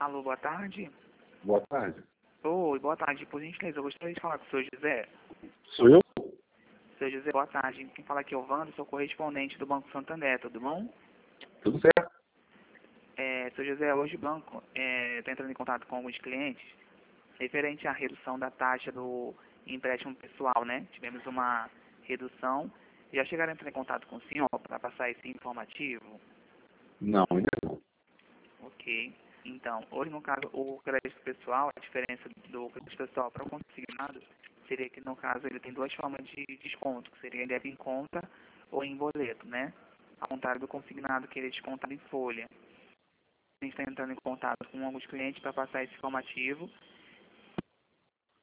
Alô, boa tarde. Boa tarde. Oi, boa tarde. Por gentileza, eu gostaria de falar com o senhor José. Sou eu? Senhor José, boa tarde. Quem fala aqui é o Wando, sou correspondente do Banco Santander, tudo bom? Tudo certo? Senhor José, hoje o banco está entrando em contato com alguns clientes referente à redução da taxa do empréstimo pessoal, né? Tivemos uma redução. Já chegaram a entrar em contato com o senhor para passar esse informativo? Não, ainda não. Ok. Então, hoje no caso, o crédito pessoal, a diferença do crédito pessoal para o consignado seria que no caso ele tem duas formas de desconto, que seria ele em conta ou em boleto, né? Ao contrário do consignado que ele é descontado em folha. A gente está entrando em contato com alguns clientes para passar esse informativo